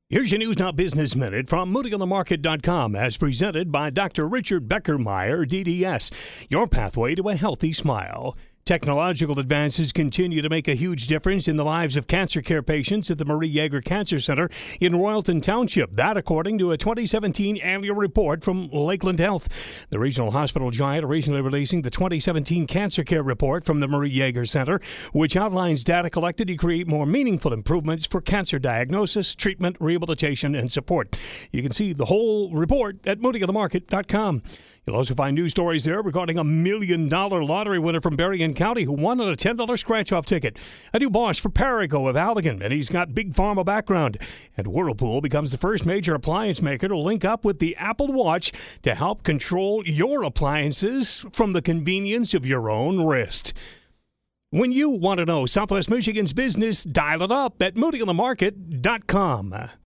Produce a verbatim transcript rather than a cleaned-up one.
Here's your News Now Business Minute from Moody On The Market dot com, as presented by Doctor Richard Beckermeyer, D D S, your pathway to a healthy smile. Technological advances continue to make a huge difference in the lives of cancer care patients at the Marie Yeager Cancer Center in Royalton Township. That, according to a twenty seventeen annual report from Lakeland Health. The regional hospital giant recently releasing the twenty seventeen Cancer Care Report from the Marie Yeager Center, which outlines data collected to create more meaningful improvements for cancer diagnosis, treatment, rehabilitation, and support. You can see the whole report at Moody On The Market dot com. You'll also find news stories there regarding a million dollar lottery winner from Berrien County who won on a ten dollar scratch-off ticket. A new boss for Perigo of Allegan, and he's got big pharma background. And Whirlpool becomes the first major appliance maker to link up with the Apple Watch to help control your appliances from the convenience of your own wrist. When you want to know Southwest Michigan's business, dial it up at Moody On The Market dot com.